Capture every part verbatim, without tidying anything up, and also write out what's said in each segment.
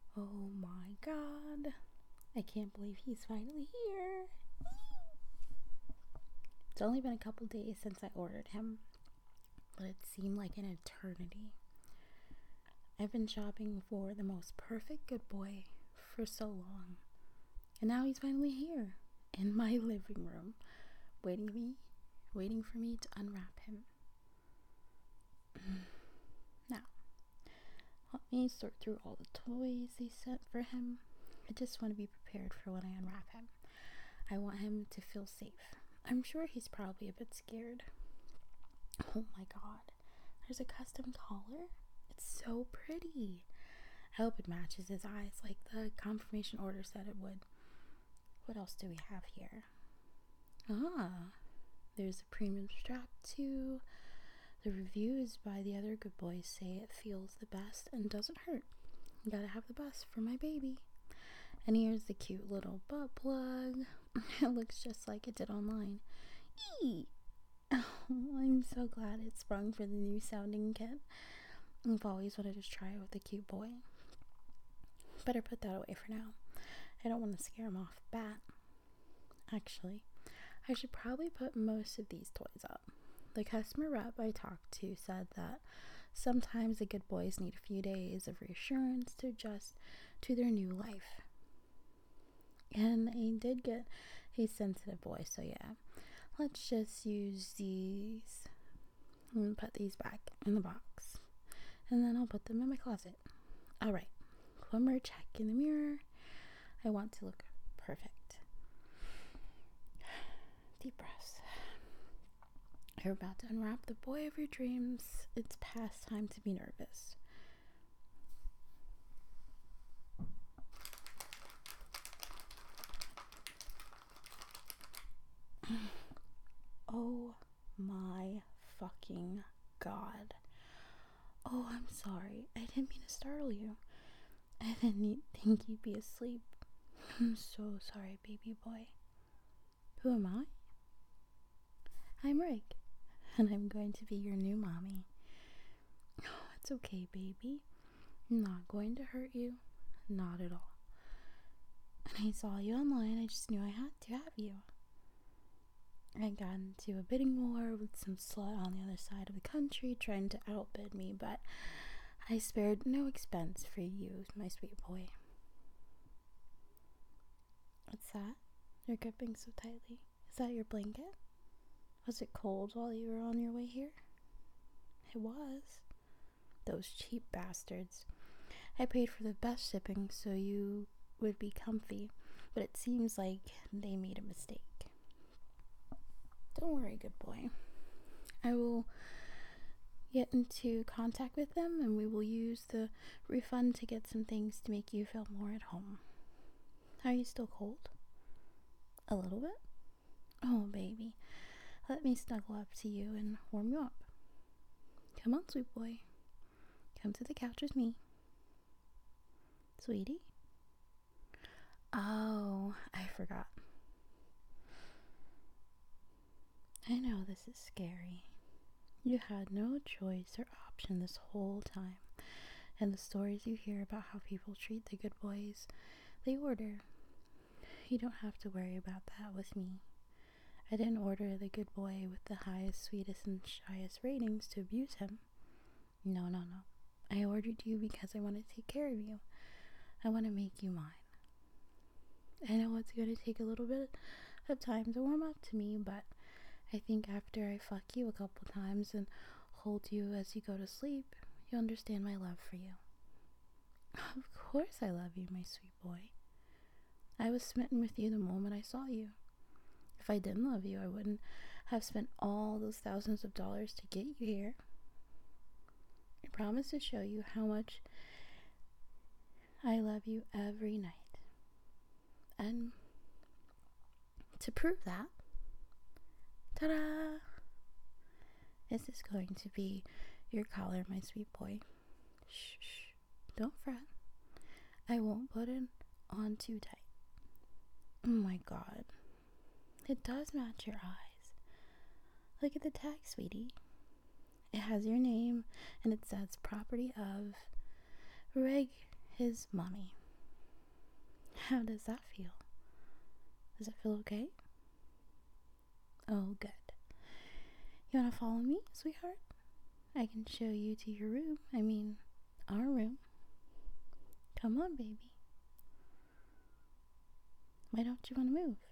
Oh my god. I can't believe he's finally here. It's only been a couple days since I ordered him, but it seemed like an eternity. I've been shopping for the most perfect good boy for so long, and now he's finally here in my living room, waiting me, waiting for me to unwrap him. Now, let me sort through all the toys they sent for him. I just want to be prepared for when I unwrap him. I want him to feel safe. I'm sure he's probably a bit scared. Oh my god, there's a custom collar. It's so pretty. I hope it matches his eyes like the confirmation order said it would. What else do we have here? Ah, there's a premium strap too. The reviews by the other good boys say it feels the best and doesn't hurt. Gotta have the best for my baby. And here's the cute little butt plug. It looks just like it did online. Eee! Oh, I'm so glad it sprung for the new sounding kit. I've always wanted to try it with a cute boy. Better put that away for now. I don't want to scare him off the bat. Actually, I should probably put most of these toys up. The customer rep I talked to said that sometimes the good boys need a few days of reassurance to adjust to their new life. And I did get a sensitive boy, so yeah. Let's just use these and put these back in the box. And then I'll put them in my closet. Alright, one more check in the mirror. I want to look perfect. Deep breaths. You're about to unwrap the boy of your dreams. It's past time to be nervous. Oh my fucking god. Oh, I'm sorry. I didn't mean to startle you. I didn't think you'd be asleep. I'm so sorry, baby boy. Who am I? I'm Rick, and I'm going to be your new mommy. Oh, it's okay, baby. I'm not going to hurt you. Not at all. And I saw you online. I just knew I had to have you. I got into a bidding war with some slut on the other side of the country trying to outbid me, but I spared no expense for you, my sweet boy. What's that? You're gripping so tightly. Is that your blanket? Was it cold while you were on your way here? It was. Those cheap bastards. I paid for the best shipping so you would be comfy, but it seems like they made a mistake. Don't worry, good boy. I will get into contact with them and we will use the refund to get some things to make you feel more at home. Are you still cold? A little bit? Oh, baby. Let me snuggle up to you and warm you up. Come on, sweet boy. Come to the couch with me. Sweetie? Oh, I forgot. I know this is scary. You had no choice or option this whole time. And the stories you hear about how people treat the good boys they order, you don't have to worry about that with me. I didn't order the good boy with the highest, sweetest, and shyest ratings to abuse him. No, no, no. I ordered you because I want to take care of you. I want to make you mine. I know it's going to take a little bit of time to warm up to me, but I think after I fuck you a couple times and hold you as you go to sleep, you'll understand my love for you. Of course I love you, my sweet boy. I was smitten with you the moment I saw you. If I didn't love you, I wouldn't have spent all those thousands of dollars to get you here. I promise to show you how much I love you every night. And to prove that, ta-da! This is going to be your collar, my sweet boy. Shh, shh, don't fret. I won't put it on too tight. Oh my god. It does match your eyes. Look at the tag, sweetie. It has your name and it says property of Reg, his mommy. How does that feel? Does it feel okay? Oh, good. You want to follow me, sweetheart? I can show you to your room. I mean, our room. Come on, baby. Why don't you want to move?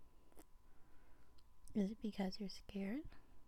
Is it because you're scared?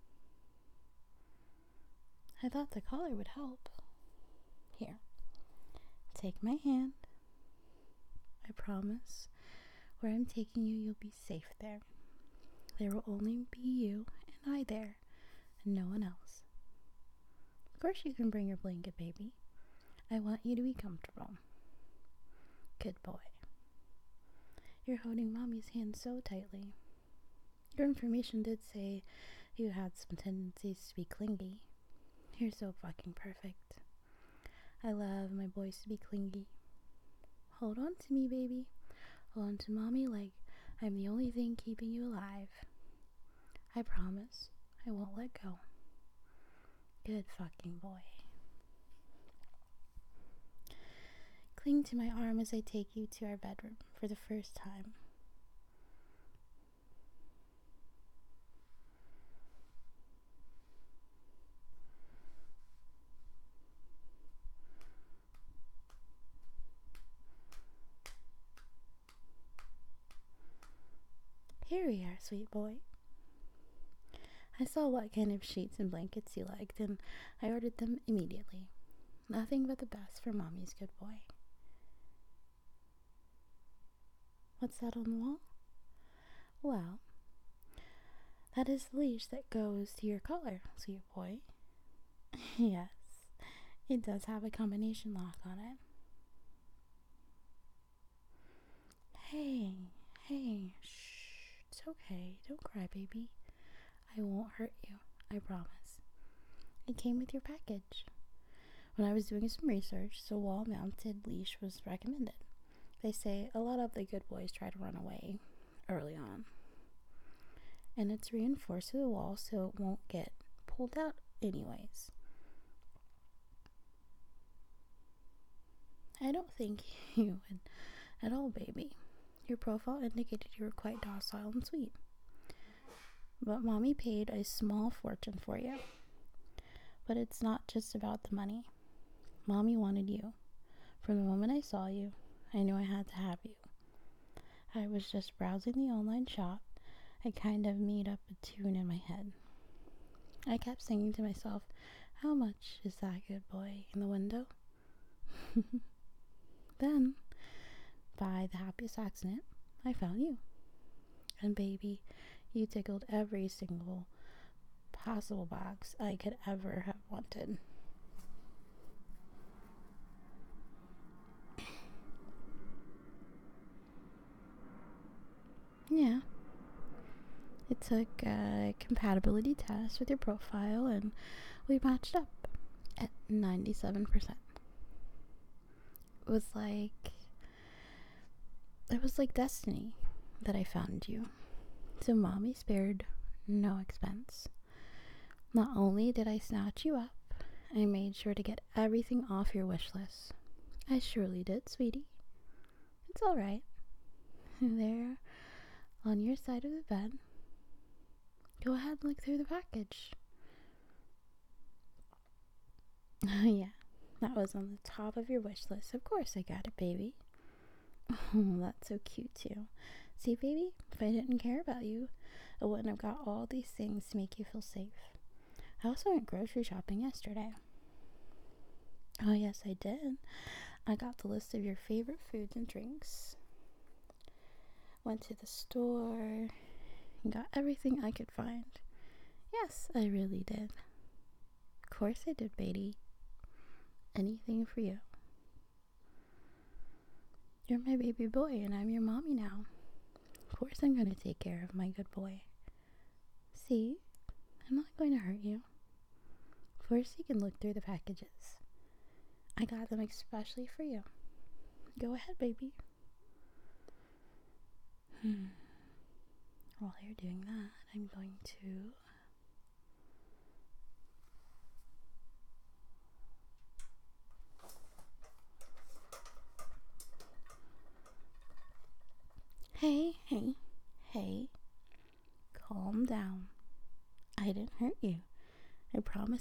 I thought the collar would help. Here, take my hand. I promise, where I'm taking you, you'll be safe there. There will only be you and I there, and no one else. Of course you can bring your blanket, baby. I want you to be comfortable. Good boy. You're holding Mommy's hand so tightly. Your information did say you had some tendencies to be clingy. You're so fucking perfect. I love my boys to be clingy. Hold on to me, baby. Hold on to Mommy like I'm the only thing keeping you alive. I promise I won't let go. Good fucking boy. Cling to my arm as I take you to our bedroom for the first time. Here we are, sweet boy. I saw what kind of sheets and blankets you liked, and I ordered them immediately. Nothing but the best for Mommy's good boy. What's that on the wall? Well, that is the leash that goes to your collar, sweet boy. Yes, it does have a combination lock on it. Hey, hey, shh, it's okay. Don't cry, baby. I won't hurt you, I promise. It came with your package. When I was doing some research, the wall-mounted leash was recommended. They say a lot of the good boys try to run away early on. And it's reinforced to the wall so it won't get pulled out anyways. I don't think you would at all, baby. Your profile indicated you were quite docile and sweet. But Mommy paid a small fortune for you. But it's not just about the money. Mommy wanted you. From the moment I saw you, I knew I had to have you. I was just browsing the online shop. I kind of made up a tune in my head. I kept singing to myself, how much is that good boy in the window? Then, by the happiest accident, I found you. And baby, you tickled every single possible box I could ever have wanted. Yeah. It took a compatibility test with your profile and we matched up at ninety-seven percent. It was like it was like destiny that I found you. So Mommy spared no expense. Not only did I snatch you up, I made sure to get everything off your wish list. I surely did, sweetie. It's all right. There, on your side of the bed. Go ahead and look through the package. Yeah, that was on the top of your wish list. Of course I got it, baby. Oh, that's so cute too. See, baby, if I didn't care about you, I wouldn't have got all these things to make you feel safe. I also went grocery shopping yesterday. Oh, yes, I did. I got the list of your favorite foods and drinks. Went to the store and got everything I could find. Yes, I really did. Of course I did, baby. Anything for you. You're my baby boy and I'm your mommy now. Of course I'm going to take care of my good boy. See, I'm not going to hurt you. First you can look through the packages. I got them especially for you. Go ahead, baby. Hmm. While you're doing that, I'm going to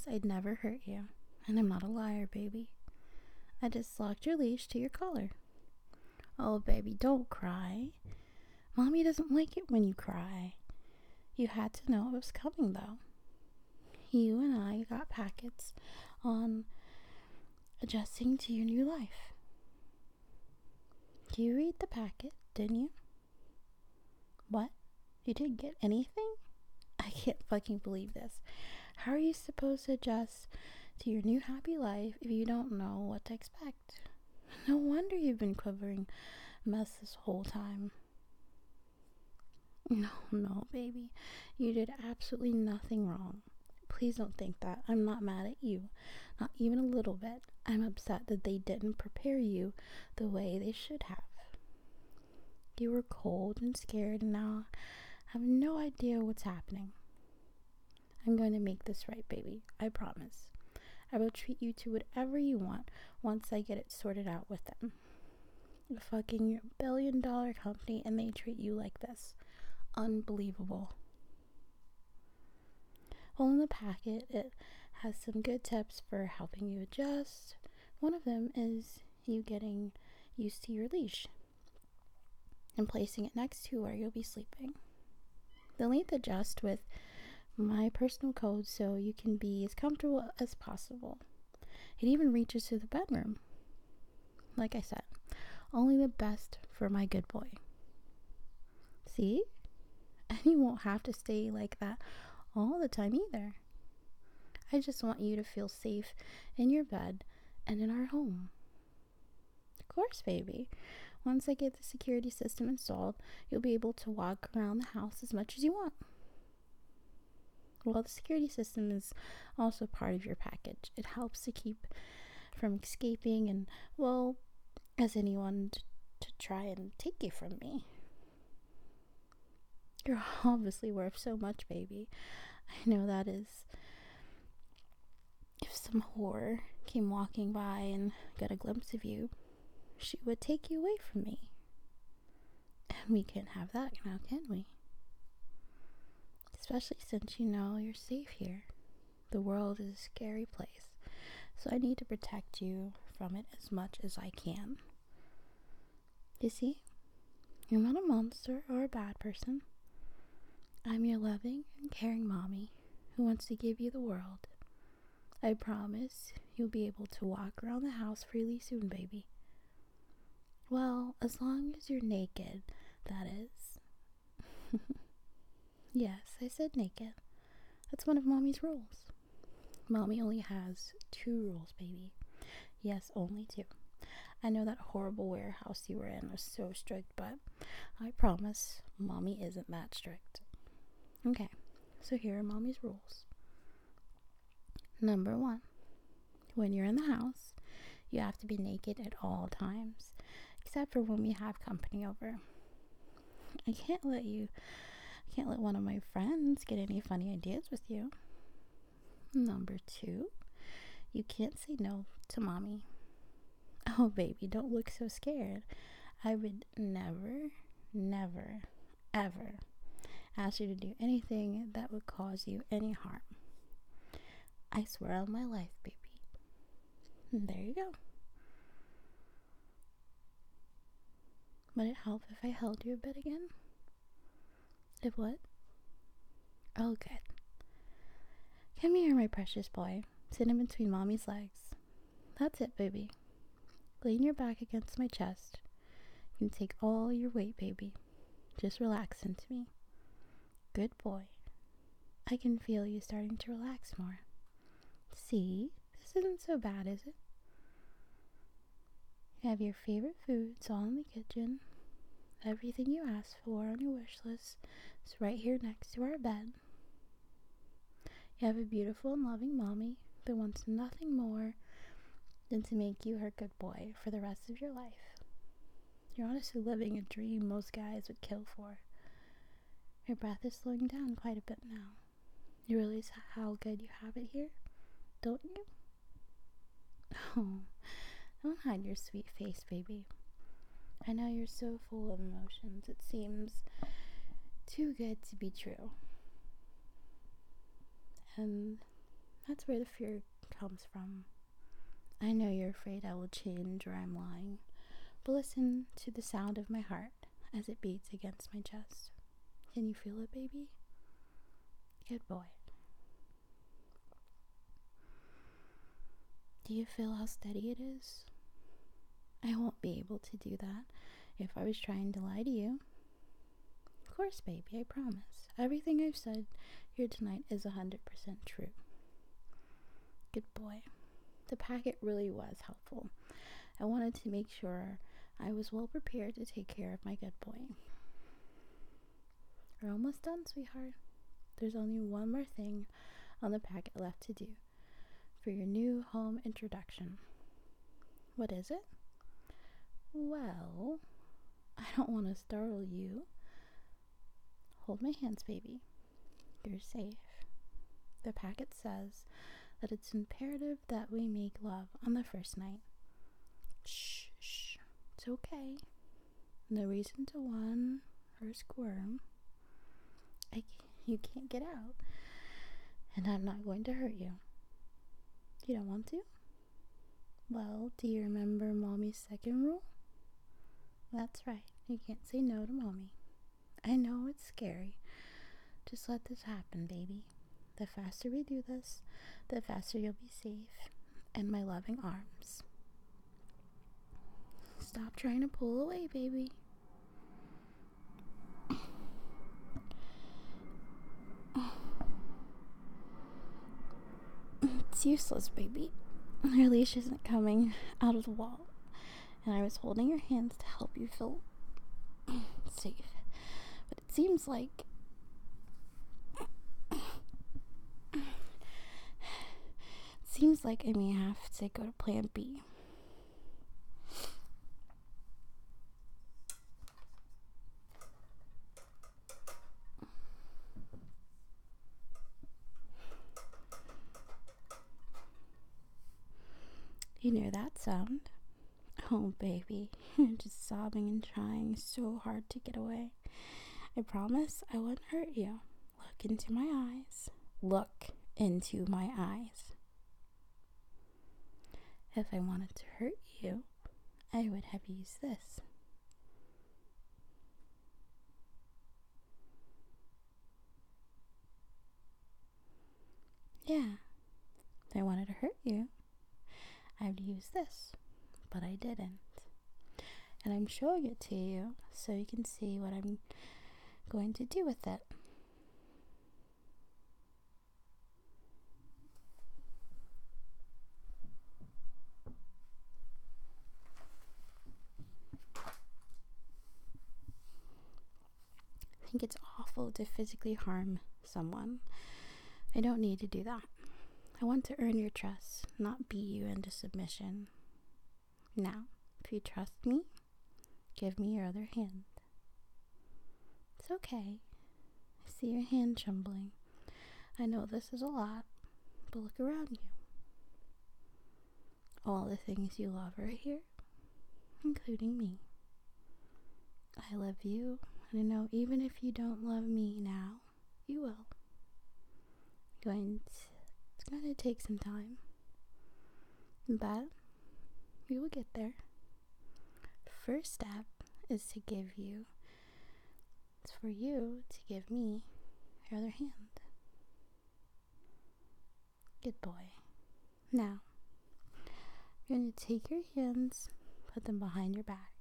promise I'd never hurt you. And I'm not a liar, baby. I just locked your leash to your collar. Oh, baby, don't cry. Mommy doesn't like it when you cry. You had to know it was coming, though. You and I got packets on adjusting to your new life. You read the packet, didn't you? What? You didn't get anything? I can't fucking believe this. How are you supposed to adjust to your new happy life if you don't know what to expect? No wonder you've been quivering mess this whole time. No, no, baby. You did absolutely nothing wrong. Please don't think that. I'm not mad at you. Not even a little bit. I'm upset that they didn't prepare you the way they should have. You were cold and scared and now have no idea what's happening. I'm going to make this right, baby. I promise. I will treat you to whatever you want once I get it sorted out with them. A fucking billion dollar company and they treat you like this. Unbelievable. Well, in the packet, it has some good tips for helping you adjust. One of them is you getting used to your leash and placing it next to where you'll be sleeping. The length adjusts with my personal code so you can be as comfortable as possible. It even reaches to the bedroom. Like I said, only the best for my good boy. See? And you won't have to stay like that all the time either. I just want you to feel safe in your bed and in our home. Of course, baby. Once I get the security system installed, you'll be able to walk around the house as much as you want. Well, the security system is also part of your package. It helps to keep from escaping and, well, as anyone t- to try and take you from me. You're obviously worth so much, baby. I know that is. If some whore came walking by and got a glimpse of you, she would take you away from me. And we can't have that now, can we? Especially since you know you're safe here. The world is a scary place, so I need to protect you from it as much as I can. You see, you're not a monster or a bad person. I'm your loving and caring mommy who wants to give you the world. I promise you'll be able to walk around the house freely soon, baby. Well, as long as you're naked, that is. Yes, I said naked. That's one of mommy's rules. Mommy only has two rules, baby. Yes, only two. I know that horrible warehouse you were in was so strict, but I promise mommy isn't that strict. Okay, so here are mommy's rules. Number one, when you're in the house, you have to be naked at all times, except for when we have company over. I can't let you, I can't let one of my friends get any funny ideas with you. Number two, you can't say no to mommy. Oh, baby, don't look so scared. I would never, never, ever ask you to do anything that would cause you any harm. I swear on my life, baby. And there you go. Would it help if I held you a bit again? It would? Oh, good. Come here, my precious boy. Sit in between mommy's legs. That's it, baby. Lean your back against my chest. You can take all your weight, baby. Just relax into me. Good boy. I can feel you starting to relax more. See, this isn't so bad, is it? You have your favorite foods all in the kitchen. Everything you asked for on your wish list is right here next to our bed. You have a beautiful and loving mommy that wants nothing more than to make you her good boy for the rest of your life. You're honestly living a dream most guys would kill for. Your breath is slowing down quite a bit now. You realize how good you have it here, don't you? Oh, don't hide your sweet face, baby. I know you're so full of emotions. It seems too good to be true. And That's where the fear comes from. I know you're afraid I will change or I'm lying, but listen to the sound of my heart as it beats against my chest. Can you feel it, baby? Good boy. Do you feel how steady it is? I won't be able to do that if I was trying to lie to you. Of course, baby, I promise. Everything I've said here tonight is one hundred percent true. Good boy. The packet really was helpful. I wanted to make sure I was well prepared to take care of my good boy. We're almost done, sweetheart. There's only one more thing on the packet left to do for your new home introduction. What is it? Well, I don't want to startle you. Hold my hands, baby. You're safe. The packet says that it's imperative that we make love on the first night. Shh, shh. It's okay. No reason to whine or squirm. I, you can't get out, and I'm not going to hurt you. You don't want to? Well, do you remember Mommy's second rule? That's right. You can't say no to Mommy. I know it's scary. Just let this happen, baby. The faster we do this, the faster you'll be safe in my loving arms. Stop trying to pull away, baby. It's useless, baby. Your leash isn't coming out of the wall, and I was holding your hands to help you feel safe. But it seems like it seems like I may have to go to plan B. You know that sound? Oh, baby, you're just sobbing and trying so hard to get away. I promise I won't hurt you. Look into my eyes. Look into my eyes. If I wanted to hurt you, I would have used this. Yeah, if I wanted to hurt you, I'd use this, but I didn't. And I'm showing it to you so you can see what I'm going to do with it. I think it's awful to physically harm someone. I don't need to do that. I want to earn your trust, not beat you into submission. Now, if you trust me, give me your other hand. It's okay. I see your hand trembling. I know this is a lot, but look around you. All the things you love are here, including me. I love you, and I know even if you don't love me now, you will. Going to, it's going to take some time, but we will get there. First step is to give you, it's for you to give me your other hand. Good boy. Now, you're going to take your hands, put them behind your back.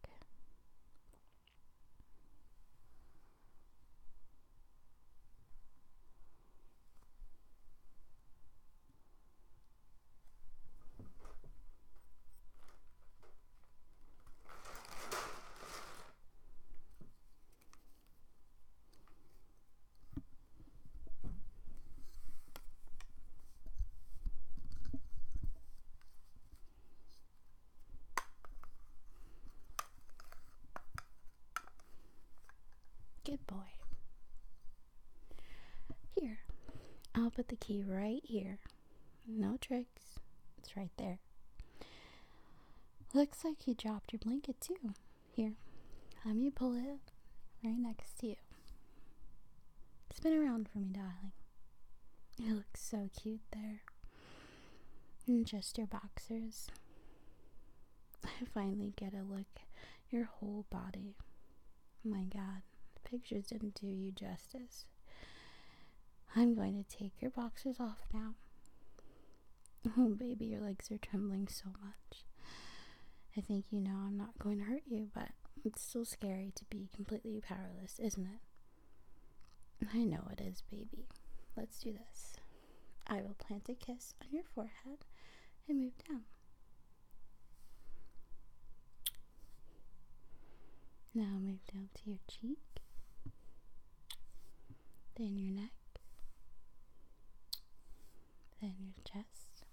Good boy. Here, I'll put the key right here. No tricks. It's right there. Looks like you dropped your blanket too. Here, let me pull it right next to you. Spin around for me, darling. You look so cute there. And just your boxers. I finally get a look at your whole body. My God, pictures didn't do you justice. I'm going to take your boxers off now. Oh, baby, your legs are trembling so much. I think you know I'm not going to hurt you, but it's still scary to be completely powerless, isn't it? I know it is, baby. Let's do this. I will plant a kiss on your forehead and move down. Now move down to your cheek, then your neck, then your chest,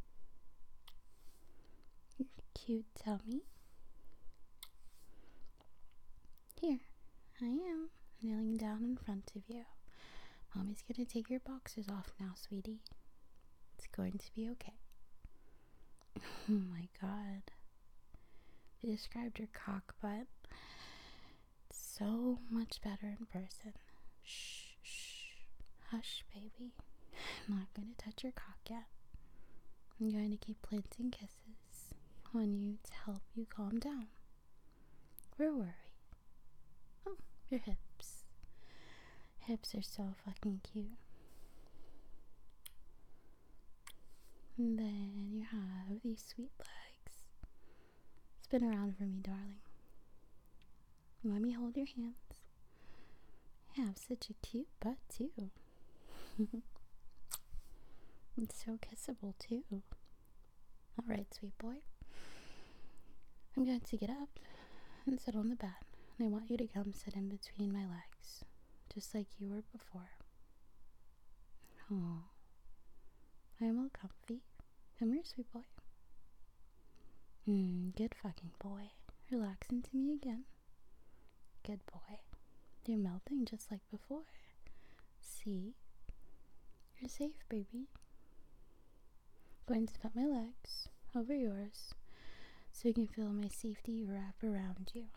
your cute tummy. Here, I am, kneeling down in front of you. Mommy's gonna take your boxers off now, sweetie. It's going to be okay. Oh my God. You described your cock, but it's so much better in person. Shh, shh. Hush, baby. I'm not going to touch your cock yet. I'm going to keep planting kisses on you to help you calm down. Where were we? Oh, your hips. Hips are so fucking cute. And then you have these sweet legs. Spin around for me, darling. Let me hold your hands. You have such a cute butt, too. It's so kissable, too. Alright, sweet boy. I'm going to get up and sit on the bed. And I want you to come sit in between my legs, just like you were before. Oh, I am all comfy. Come here, sweet boy. Hmm, good fucking boy. Relax into me again. Good boy. You're melting just like before. See? You're safe, baby. Going to put my legs over yours so you can feel my safety wrap around you.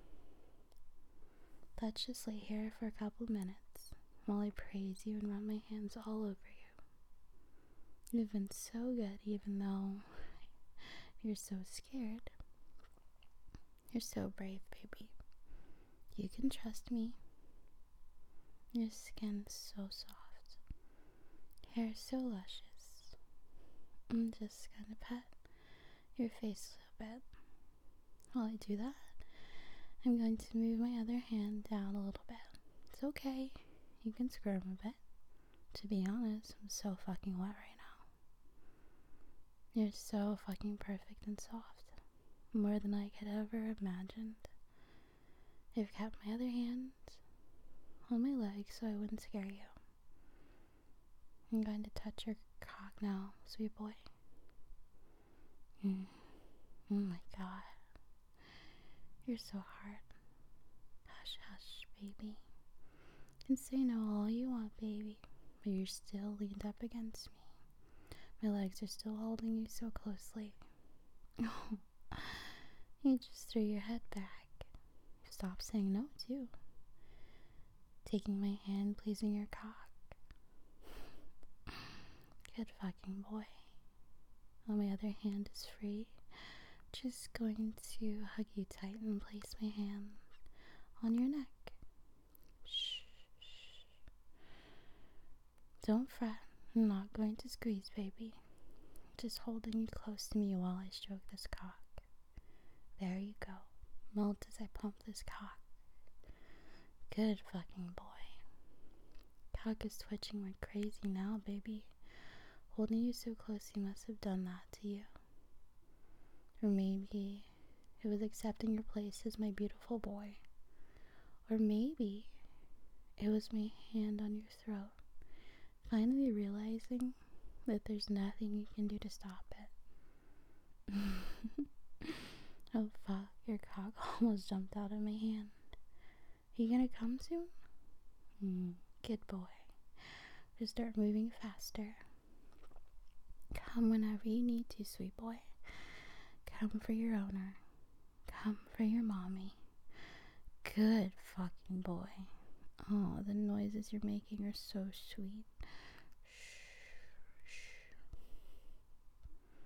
Let's just lay here for a couple minutes while I praise you and run my hands all over you. You've been so good even though you're so scared. You're so brave, baby. You can trust me. Your skin's so soft. Hair so luscious. I'm just gonna pet your face a little bit. While I do that, I'm going to move my other hand down a little bit. It's okay. You can squirm a bit. To be honest, I'm so fucking wet right now. You're so fucking perfect and soft. More than I could ever imagined. I've kept my other hand on my legs so I wouldn't scare you. I'm going to touch your cock now, sweet boy. Mm. Oh my God. You're so hard. Hush, hush, baby. You can say no all you want, baby, but you're still leaned up against me. My legs are still holding you so closely. Oh, you just threw your head back. Stop saying no, too. Taking my hand, pleasing your cock. Good fucking boy. While my other hand is free, just going to hug you tight and place my hand on your neck. Shh, shh. Don't fret. I'm not going to squeeze, baby. Just holding you close to me while I stroke this cock. There you go. Melt as I pump this cock. Good fucking boy. Cock is twitching like crazy now, baby. Holding you so close, he must have done that to you. Or maybe it was accepting your place as my beautiful boy. Or maybe it was my hand on your throat, finally realizing that there's nothing you can do to stop it. Oh fuck, your cock almost jumped out of my hand. You gonna come soon? Mm, good boy. Just start moving faster. Come whenever you need to, sweet boy. Come for your owner. Come for your mommy. Good fucking boy. Oh, the noises you're making are so sweet. Shh, shh.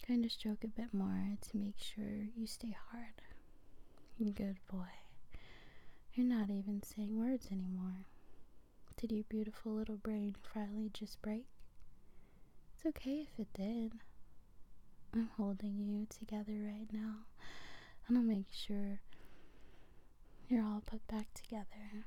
Going to stroke a bit more to make sure you stay hard. Good boy. You're not even saying words anymore. Did your beautiful little brain finally just break? It's okay if it did. I'm holding you together right now, and I'll make sure you're all put back together.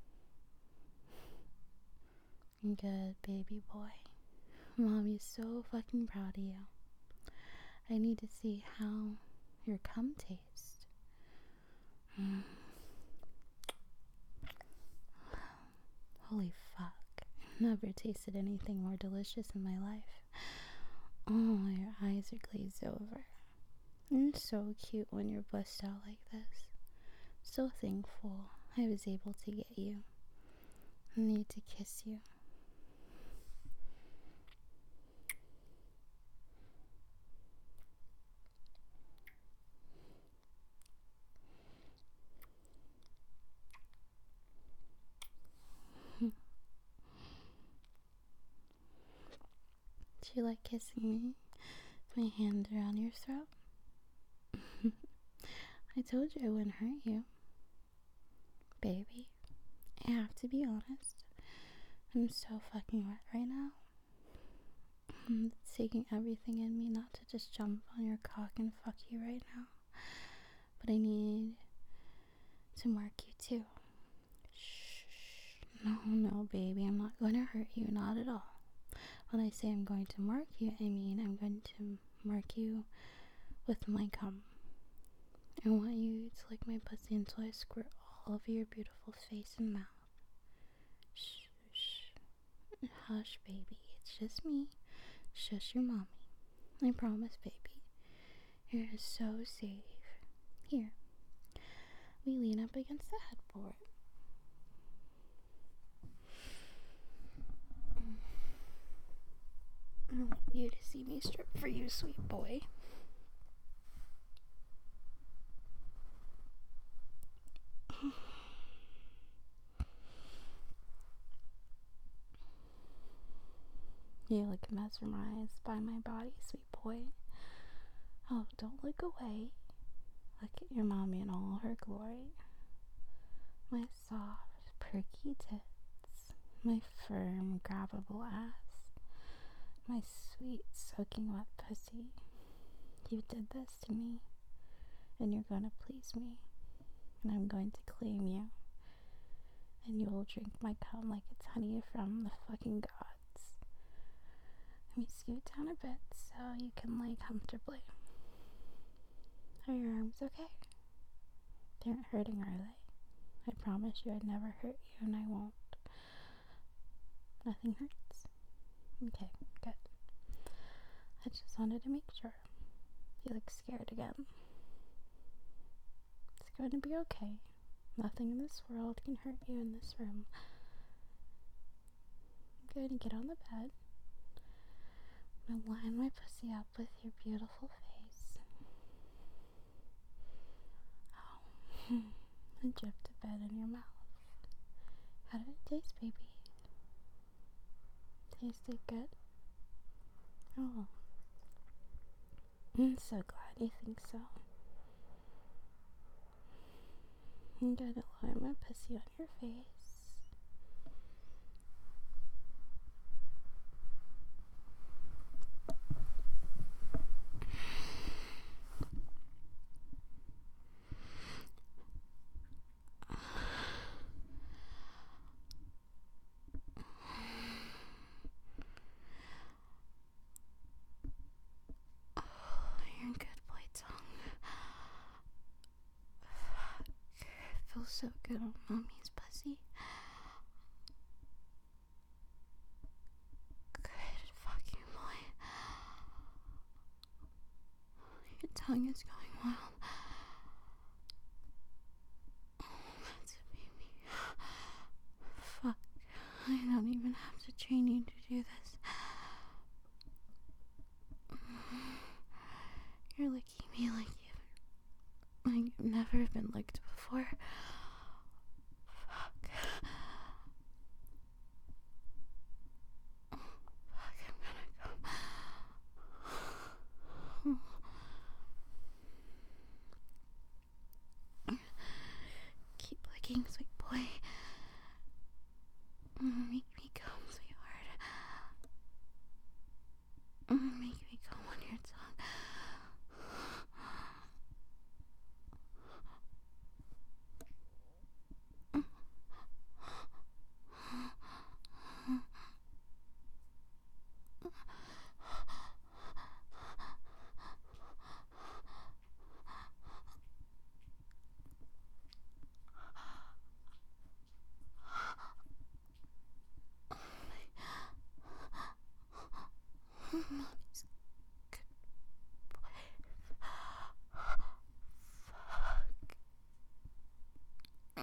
Good baby boy. Mommy's so fucking proud of you. I need to see how your cum tastes. Mm. Holy fuck. I've never tasted anything more delicious in my life. Oh, your eyes are glazed over. You're so cute when you're blessed out like this. So thankful I was able to get you. I need to kiss you. Do you like kissing me? My hand around your throat? I told you I wouldn't hurt you. Baby, I have to be honest. I'm so fucking wet right now. It's taking everything in me not to just jump on your cock and fuck you right now. But I need to mark you too. Shh. No, no, baby, I'm not going to hurt you, not at all. When I say I'm going to mark you, I mean I'm going to mark you with my cum. I want you to lick my pussy until I squirt all over your beautiful face and mouth. Shh, shh. Hush, baby. It's just me. Shush your mommy. I promise, baby. You're so safe. Here. We lean up against the headboard. I want you to see me strip for you, sweet boy. You look mesmerized by my body, sweet boy. Oh, don't look away. Look at your mommy in all her glory. My soft, perky tits. My firm, grabbable ass. My sweet, soaking wet pussy. You did this to me, and you're gonna please me, and I'm going to claim you, and you'll drink my cum like it's honey from the fucking gods. Let me scoot down a bit so you can lay comfortably. Are your arms okay? They aren't hurting, are they? I promise you I'd never hurt you, and I won't. Nothing hurts? Okay, good. I just wanted to make sure. You look scared again. It's going to be okay. Nothing in this world can hurt you in this room. I'm going to get on the bed. I'm going to line my pussy up with your beautiful face. Oh, and drip the bed in your mouth. How did it taste, baby? Tasted good? Oh. I'm so glad you think so. I'm gonna line my pussy on your face. Feels so good on mommy's pussy. Good fucking boy. Your tongue is going wild. Oh, that's a baby. Fuck. I don't even have to train you to do this. You're licking me like you've, like you've never been licked before. Fuck. Oh, fuck, I'm gonna come.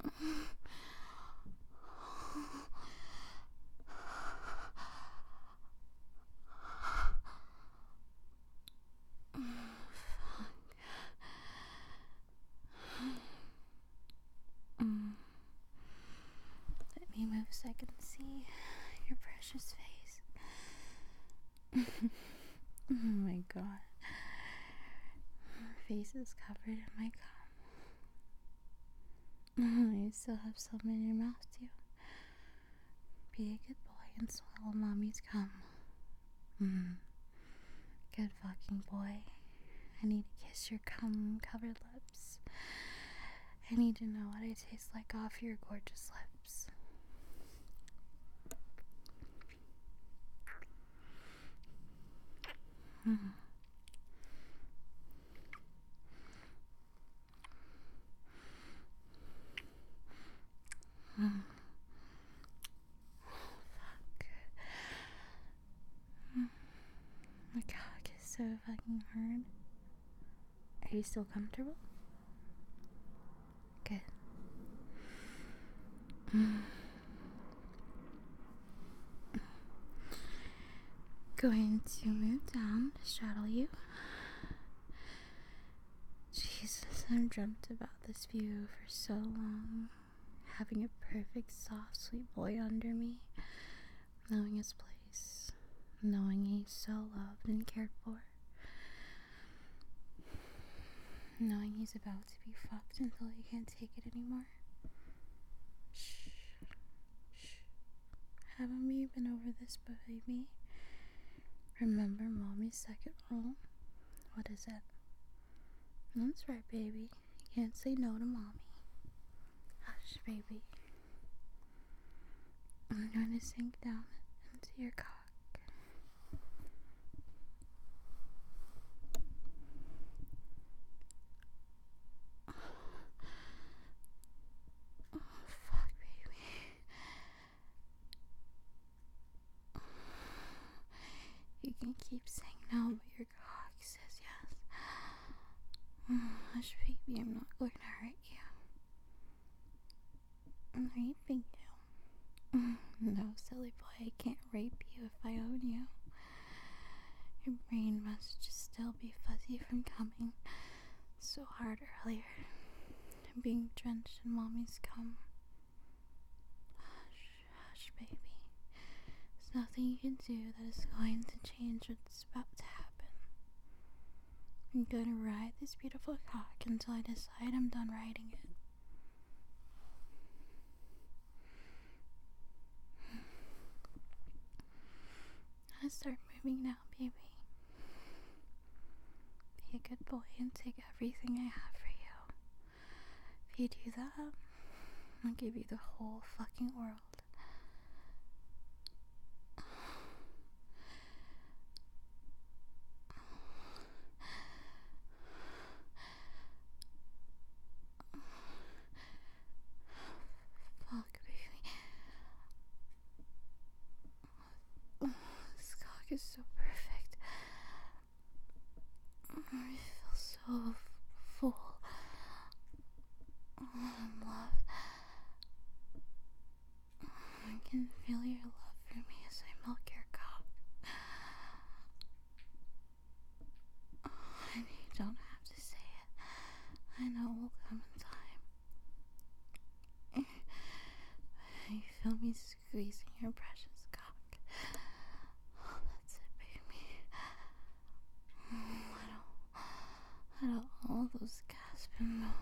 Let me move so I can see your precious face. Oh my god. Your face is covered in my cum. You still have some in your mouth too. Be a good boy and swallow mommy's cum. Mm. Good fucking boy. I need to kiss your cum covered lips. I need to know what I taste like off your gorgeous lips. Mm. Mm. Fuck. Mm. My cock is so fucking hard. Are you still comfortable? Good. Mm. Going to move down to straddle you. Jesus, I've dreamt about this view for so long. Having a perfect, soft, sweet boy under me. Knowing his place. Knowing he's so loved and cared for. Knowing he's about to be fucked until he can't take it anymore. Shh. Shh. Haven't we been over this, baby? Remember mommy's second rule? What is it? That's right, baby. You can't say no to mommy. Hush, baby. I'm going to sink down into your cock. Oh, fuck, baby. You can keep saying no, but your cock says yes. Hush, baby, I'm not going to hurt you. I'm raping you. No, silly boy, I can't rape you if I own you. Your brain must just still be fuzzy from coming so hard earlier and being drenched in mommy's cum. Hush, hush, baby. There's nothing you can do that is going to change what's about to happen. I'm gonna ride this beautiful cock until I decide I'm done riding it. Let's start moving now, baby. Be a good boy and take everything I have for you. If you do that, I'll give you the whole fucking world. Fuck, baby. This cock is so perfect. I feel so full. I'm loved. I can feel your love for me as I milk your cock. And you don't have to say it. I know it will come in time. You feel me squeezing your precious cock. Oh, that's it, baby. Oh, out of all those gasps and moans.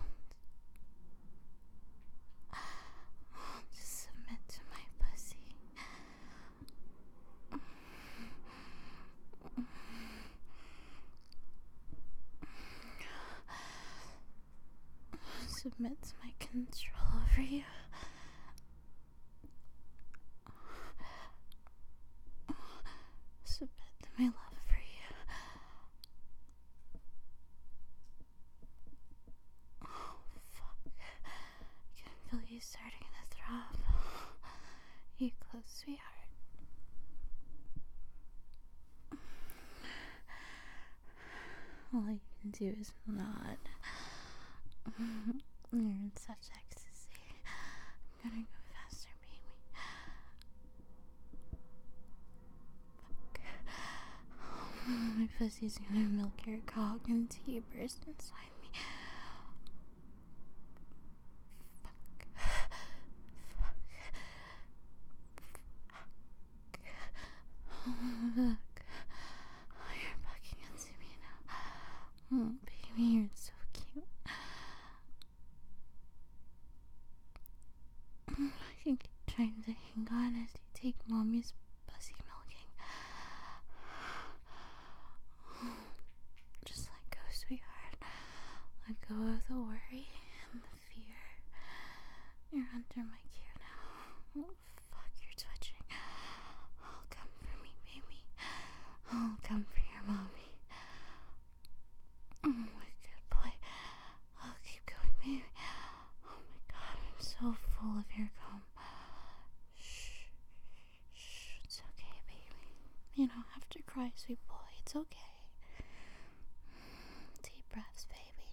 Just submit to my pussy. Submit to my control over you. Submit to my love for you. Oh, fuck. I can feel you starting to throb. You close, sweetheart. All you can do is nod. You're in such ecstasy. Gotta go faster, baby. Fuck. My pussy's gonna milk your cock until you burst inside me. Fuck. Fuck. Fuck. Look. Oh, you're bucking into me now. Oh, baby, you're so cute. I can keep trying to hang on as you take mommy's pussy milking. Just let go, sweetheart. Let go of the worry and the fear. You're under my care now. Oh, fuck, you're twitching. Oh, come for me, baby. Oh, come for your mommy. Oh, my good boy. Oh, keep going, baby. Oh my god, I'm so full of your cum. Shh. Shh. It's okay, baby. You don't have to cry, sweet boy. It's okay. Deep breaths, baby.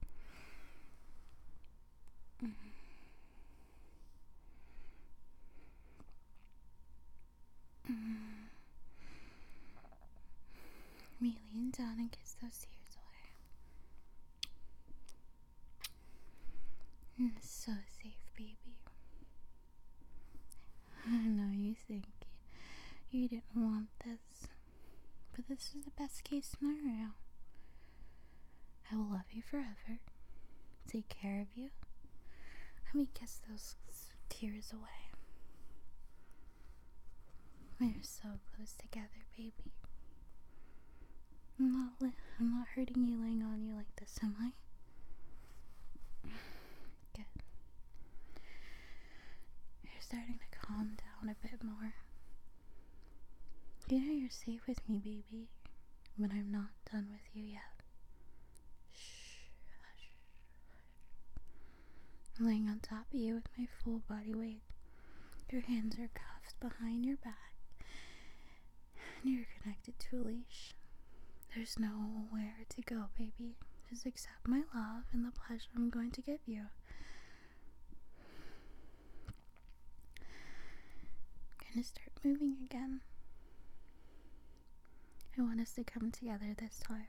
Mm-hmm. Mm-hmm. Me lean down and kiss those tears away. Mm, so safe, baby. I know you think you, you didn't want this, but this is the best case scenario. I will love you forever, take care of you. Let me kiss those tears away. We're so close together, baby. I'm not, li- I'm not hurting you laying on you like this, am I? Good. You're starting to calm down a bit more. You know you're safe with me, baby, but I'm not done with you yet. Shh, hush. I'm laying on top of you with my full body weight. Your hands are cuffed behind your back, and you're connected to a leash. There's nowhere to go, baby. Just accept my love and the pleasure I'm going to give you. I'm gonna start moving again. I want us to come together this time.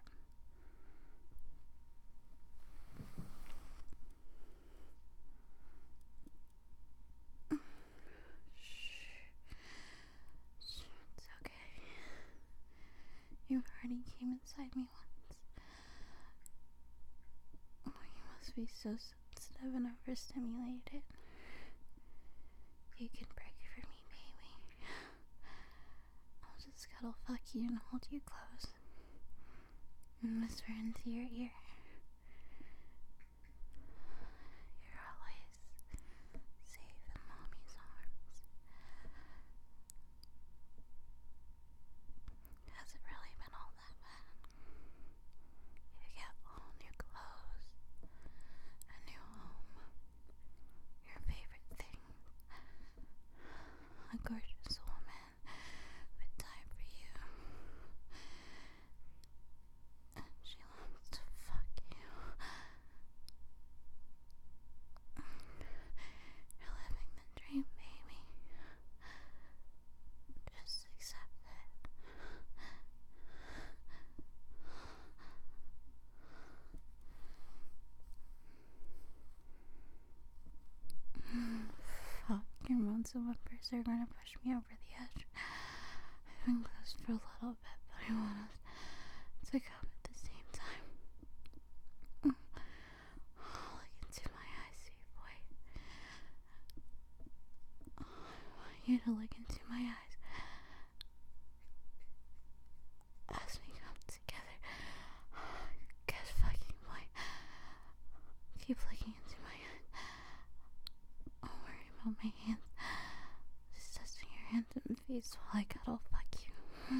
It's okay. You already came inside me once. Oh, you must be so sensitive and overstimulated. You can break for me, baby. I'll just cuddle fuck you and hold you close and whisper into your ear. You're always safe in mommy's arms. Has it really been all that bad? You get all new clothes, a new home, your favorite things, a gorgeous woman with time for you, and she loves to fuck you. You're living the dream, baby. Just accept it. Fuck, your moans and whimpers are gonna push me over the edge. I've been close for a little bit, but I want us to come at the same time. Look into my eyes, sweet boy. I want you to look into my eyes as we come together. Good fucking boy. Keep looking into my eyes. Don't worry about my hands. Just touching your hands and face while I cuddle fuck you.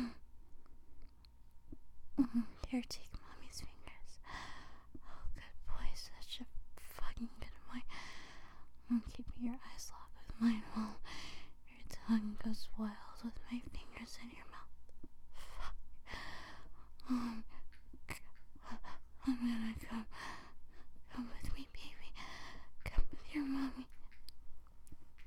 Here, take mommy's fingers. Oh, good boy. Such a fucking good boy. Keep your eyes locked with mine while your tongue goes wild with my fingers in your mouth. Fuck. Um, I'm gonna come. Come with me, baby. Come with your mommy.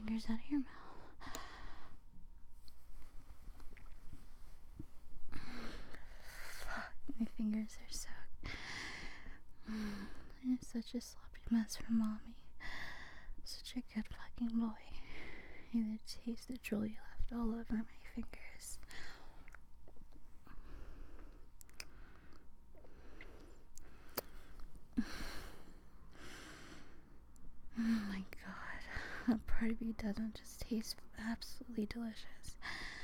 fingers out of your mouth. Fuck, my fingers are soaked. You're such a sloppy mess for mommy. Such a good fucking boy. You taste the drool you left all over my fingers. Oh my god. A part of you doesn't just taste absolutely delicious.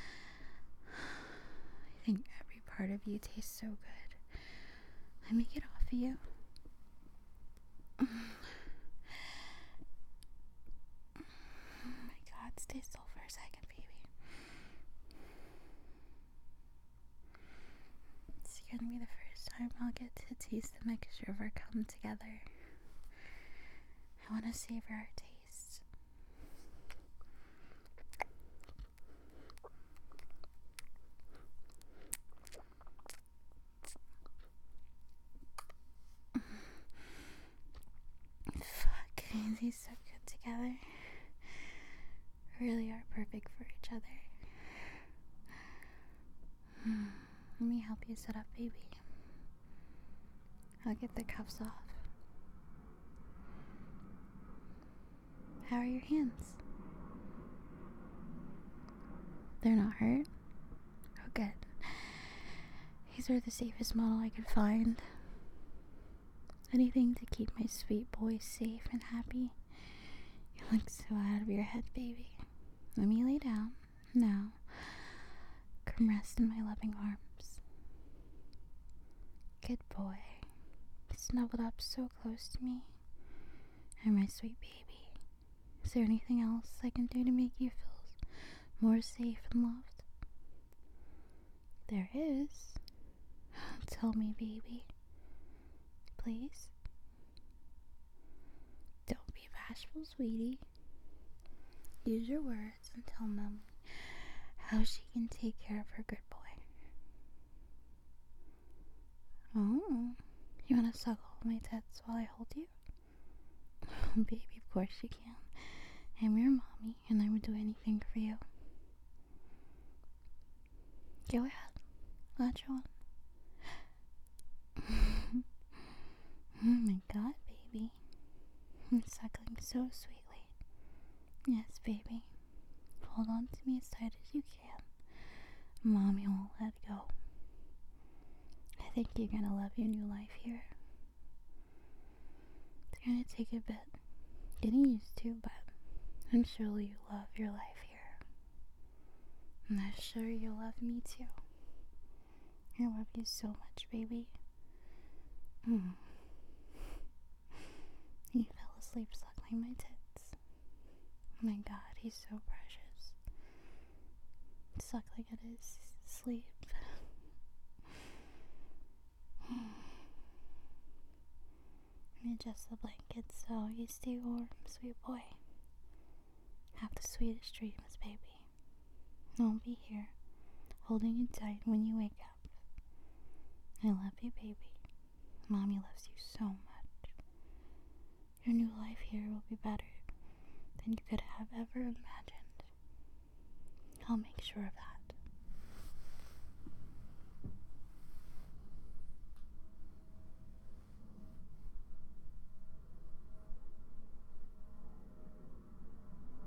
I think every part of you tastes so good. Let me get off of you. Oh my god, stay still for a second, baby. It's gonna be the first time I'll get to taste the mixture of our cum together. I want to savor our taste. Fuck, these so good together. Really are perfect for each other. Hmm. Let me help you sit up, baby. I'll get the cuffs off. How are your hands? They're not hurt? Oh, good. These are the safest model I could find. Anything to keep my sweet boy safe and happy. You look so out of your head, baby. Let me lay down. Now, come rest in my loving arms. Good boy. Snuggled up so close to me. You're my sweet baby. Is there anything else I can do to make you feel more safe and loved? There is. Tell me, baby. Please. Don't be bashful, sweetie. Use your words and tell Mommy how she can take care of her good boy. Oh, you want to suckle my tits while I hold you? Oh, baby, of course you can. I'm your mommy, and I would do anything for you. Go ahead. Latch on. Oh my god, baby. I'm suckling so sweetly. Yes, baby. Hold on to me as tight as you can. Mommy won't let go. I think you're gonna love your new life here. It's gonna take a bit getting used to, but I'm sure you love your life here. And I'm sure you'll love me too. I love you so much, baby. Mm. He fell asleep suckling my tits. Oh my god, he's so precious. Suckling at his sleep. Let me adjust the blanket so you stay warm, sweet boy. Have the sweetest dreams, baby. I'll be here, holding you tight when you wake up. I love you, baby. Mommy loves you so much. Your new life here will be better than you could have ever imagined. I'll make sure of that.